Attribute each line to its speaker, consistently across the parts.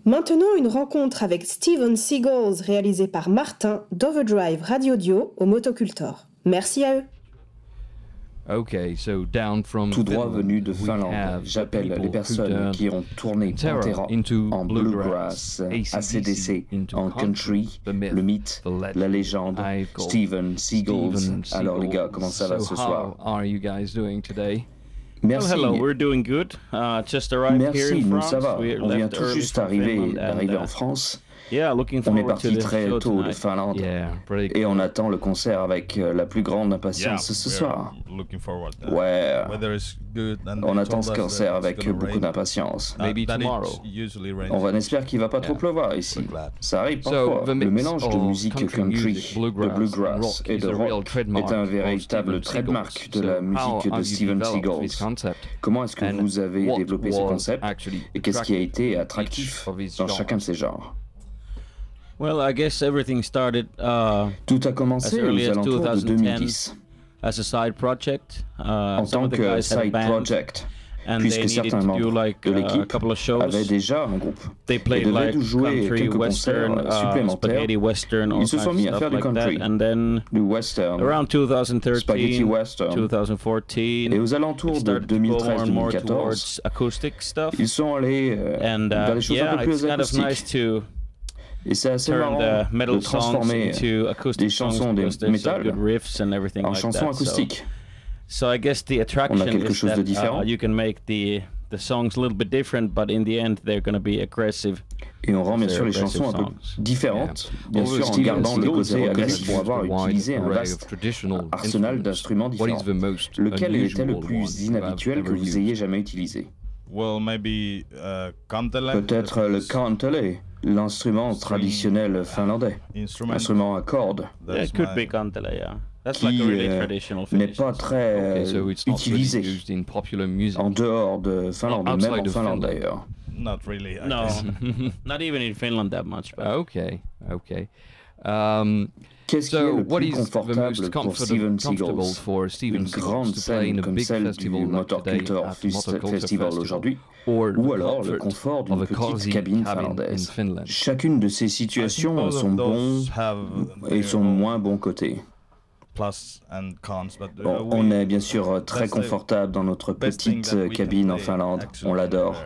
Speaker 1: Maintenant, une rencontre avec Steven Seagulls réalisée par Martin d'Overdrive Radio Audio au Motocultor. Merci à eux.
Speaker 2: Tout droit venu de Finlande, j'appelle les personnes qui ont tourné Pantera en bluegrass, AC/DC en country, le mythe, la légende, Steven Seagulls. Alors les gars, comment ça va ce soir? Merci.
Speaker 3: Hello, we're doing good. Just arrived here in France.
Speaker 2: Ça va. On vient tout juste d'arriver en France. On est parti très tôt de Finlande et on attend le concert avec la plus grande impatience ce soir. Ouais, on attend ce concert avec beaucoup d'impatience. On espère qu'il va pas trop pleuvoir ici. Ça arrive parfois. Le mélange de musique country, de bluegrass et de rock est un véritable trademark de la musique de Steven Seagulls. Comment est-ce que vous avez développé ce concept et qu'est-ce qui a été attractif dans chacun de ces genres?
Speaker 3: Well, I guess everything started
Speaker 2: Tout a commencé aux alentours de 2010
Speaker 3: as a side project.
Speaker 2: En tant que side project, puisque certains membres de l'équipe avaient déjà un groupe et devaient jouer quelques concerts supplémentaires. Ils se sont mis à faire du country, du western, spaghetti western,
Speaker 3: 2014,
Speaker 2: et aux alentours de 2013-2014, ils sont allés vers des choses un peu plus acoustiques. Et c'est assez marrant de transformer des chansons des métal en chansons acoustiques.
Speaker 3: On a
Speaker 2: quelque chose de différent. Et on rend bien sûr les chansons un peu différentes, bien sûr en gardant le côté agressif pour avoir utilisé un vaste arsenal d'instruments différents. Lequel était le plus inhabituel que vous ayez jamais utilisé? Peut-être le kantele, l'instrument traditionnel finlandais, instrument à cordes, qui n'est pas très utilisé en dehors de Finlande, même en Finlande d'ailleurs.
Speaker 3: No, not even in Finland that much.
Speaker 2: Okay. Qu'est-ce qui est le plus confortable pour Steven Seagulls? Une grande scène comme celle du Motocultor Festival aujourd'hui, ou alors le confort d'une petite cabine finlandaise. Chacune de ces situations sont bons et son moins bon côté. On est bien sûr très confortable dans notre petite cabine en Finlande, on l'adore.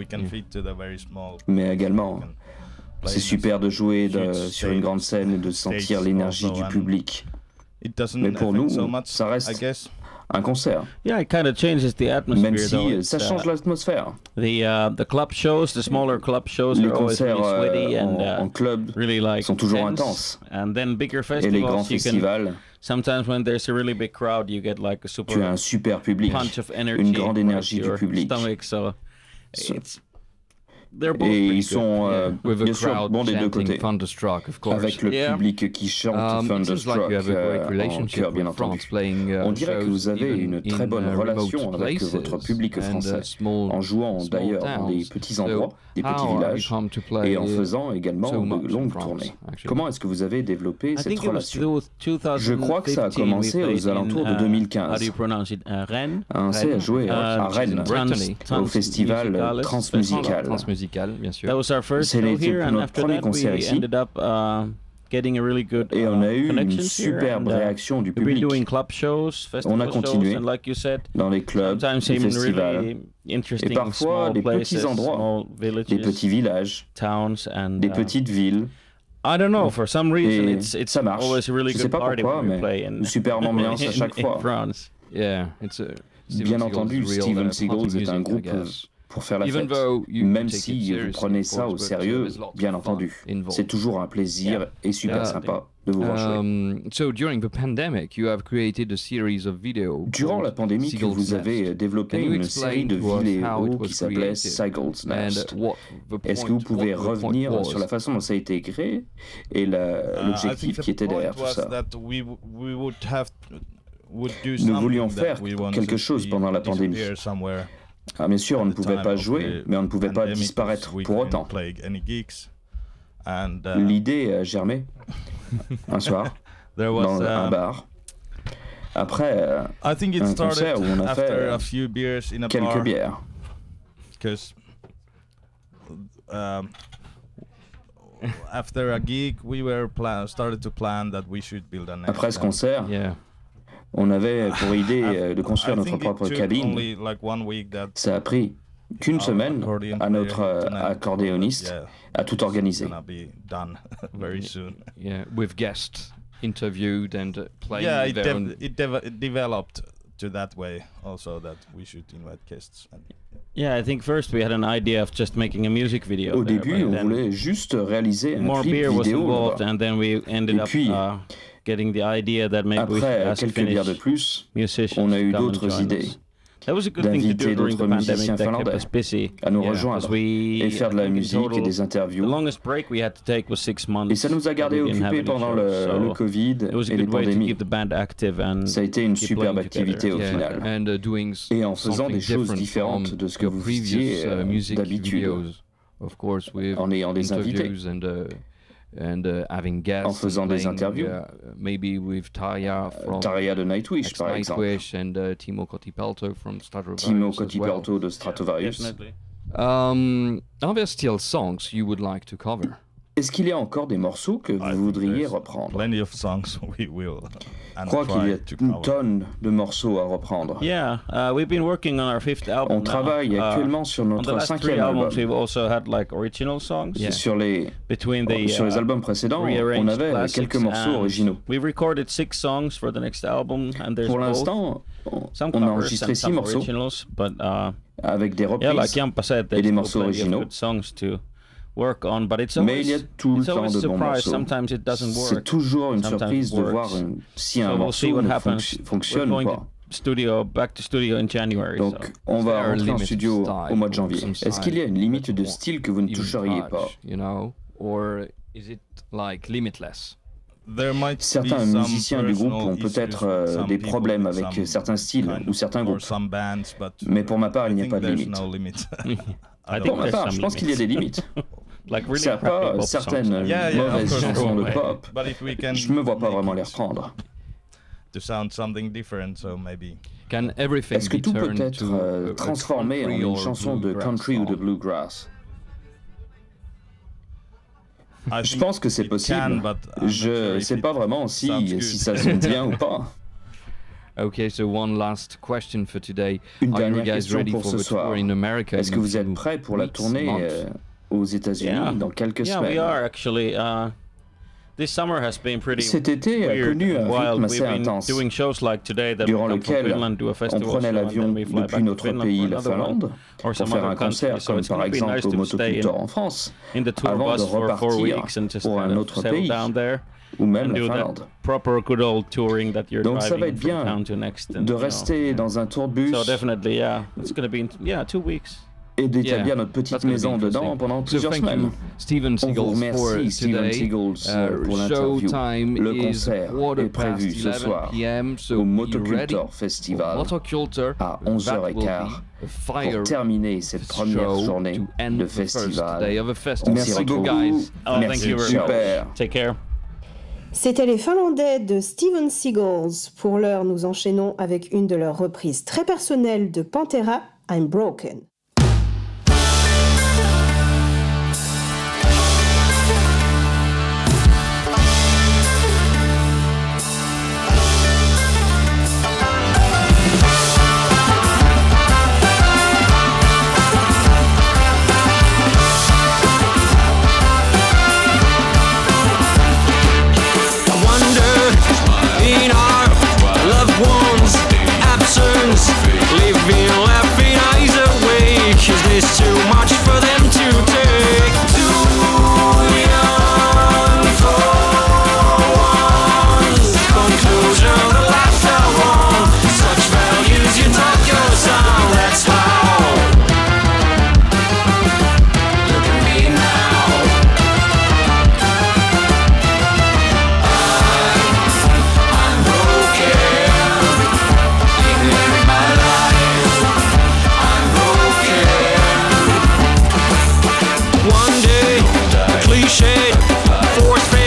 Speaker 2: Mais également, c'est super de jouer sur une grande scène et de sentir l'énergie du public. Mais pour nous, ça reste un concert. Même si ça change l'atmosphère.
Speaker 3: Les concerts
Speaker 2: en club sont toujours intenses. Et les grands festivals, tu as un super public, une grande énergie du public. Et ils sont bien sûr bons des deux côtés, avec le public qui chante Thunderstruck en chœur bien entendu. On dirait que vous avez une très bonne relation avec votre public français, en jouant d'ailleurs dans des petits endroits, des petits villages, et en faisant également de longues tournées. Comment est-ce que vous avez développé cette relation? Je crois que ça a commencé aux alentours de 2015. Ainsi a joué à Rennes, au festival Transmusical.
Speaker 3: Bien sûr.
Speaker 2: C'était notre premier concert ici. Et on a eu une superbe réaction du public. On a continué dans les clubs, les festivals, et parfois des petits endroits, des petits villages, des petites villes. Et ça marche. Je ne sais pas pourquoi, mais une superbe ambiance à chaque fois. Bien entendu, Steven Seagulls est un groupe pour faire la fête, même si vous prenez ça au sérieux, bien entendu. C'est toujours un plaisir et super sympa de vous voir jouer. Durant la pandémie, vous avez développé une série de vidéos qui s'appelait Seagulls Nest. Est-ce que vous pouvez revenir sur la façon dont ça a été créé et l'objectif qui était derrière tout ça? Nous voulions faire quelque chose pendant la pandémie. Bien sûr, on ne pouvait pas jouer, mais on ne pouvait pas disparaître pour autant. L'idée a germé un soir dans un bar. Après un concert où on a fait quelques bières.
Speaker 4: after a gig, we were started to plan that we should build an.
Speaker 2: Après ce concert, on avait pour idée de construire notre propre cabine. Ça a pris qu'une semaine à notre accordéoniste à tout organiser.
Speaker 5: With guests interviewed and playing.
Speaker 4: It developed to that way also that we should invite guests.
Speaker 3: I think first we had an idea of just making a music video.
Speaker 2: Au début, on voulait juste réaliser un clip vidéo.
Speaker 3: More beer was involved, and then we ended up getting the idea that maybe we should ask Finnish musicians
Speaker 2: on a eu d'autres idées.
Speaker 3: That was a good thing to do during the pandemic. That kept us busy.
Speaker 2: À nous rejoindre et faire de la musique et des interviews.
Speaker 3: The longest break we had to take was 6 months.
Speaker 2: Et ça nous a gardé occupés pendant le Covid et les pandémies. Ça a été une superbe activité au final. Et en faisant des choses différentes de ce que vous faisiez d'habitude. En ayant des invités.
Speaker 5: And having guests,
Speaker 2: en faisant des interviews,
Speaker 5: maybe with Tarja
Speaker 2: de Nightwish par exemple,
Speaker 5: and Timo Kotipelto from Stratovarius.
Speaker 2: Timo Kotipelto de Stratovarius.
Speaker 5: Are there still songs you would like to cover?
Speaker 2: Est-ce qu'il y a encore des morceaux que vous voudriez reprendre?
Speaker 4: Plenty of songs we will.
Speaker 2: Je crois qu'il y a une tonne de morceaux à reprendre.
Speaker 3: We've been working on our 5th album.
Speaker 2: On travaille actuellement sur notre 5e album.
Speaker 3: We've also had like original songs.
Speaker 2: Sur les albums précédents, on avait quelques morceaux originaux.
Speaker 3: We've recorded 6 songs for the next album, and there's
Speaker 2: pour l'instant, on a enregistré 6 morceaux, avec des reprises et des morceaux originaux. Mais il y a tout le temps de bons morceaux. C'est toujours une surprise de voir si un morceau ne fonctionne ou pas. Donc, on va rentrer en studio au mois de janvier. Est-ce qu'il y a une limite de style que vous ne toucheriez pas? Certains musiciens du groupe ont peut-être des problèmes avec certains styles ou certains groupes. Mais pour ma part, il n'y a pas de limite. Pour ma part, je pense qu'il y a des limites. Ça pas certaines mauvaises chansons de pop. Je ne me vois pas vraiment les reprendre. Est-ce que tout peut être transformé en une chanson de country ou de bluegrass? Je pense que c'est possible. Je ne sais pas vraiment si ça sonne bien ou pas.
Speaker 5: Okay, so one last question for today.
Speaker 2: Une dernière question pour ce soir. Est-ce que vous êtes prêts pour la tournée aux États-Unis dans quelques semaines?
Speaker 3: We are actually. This summer has been pretty
Speaker 2: Cet été a connu un rythme assez intense, durant lequel on prenait l'avion depuis notre pays, la Finlande, pour faire un concert comme par exemple au Motocultor en France, avant de repartir pour un autre pays, ou même la Finlande. Donc ça va être bien de rester dans un tourbus et d'établir notre petite maison dedans pendant plusieurs semaines. On vous remercie, Steven Seagulls, pour l'interview. Le concert est prévu ce soir au Motocultor Festival à 11h15 pour terminer cette première journée de festival. Merci beaucoup. Merci, super.
Speaker 3: Take care.
Speaker 1: C'était les Finlandais de Steven Seagulls. Pour l'heure, nous enchaînons avec une de leurs reprises très personnelles de Pantera, I'm Broken.
Speaker 6: Living, laughing, eyes awake. Is this too much for them to take? Too young for one's conclusion. The last I want. Such values, you talk your song. That's how. Look at me now. I'm broken. Ignorant my life. I'm broken. One day, cliche, force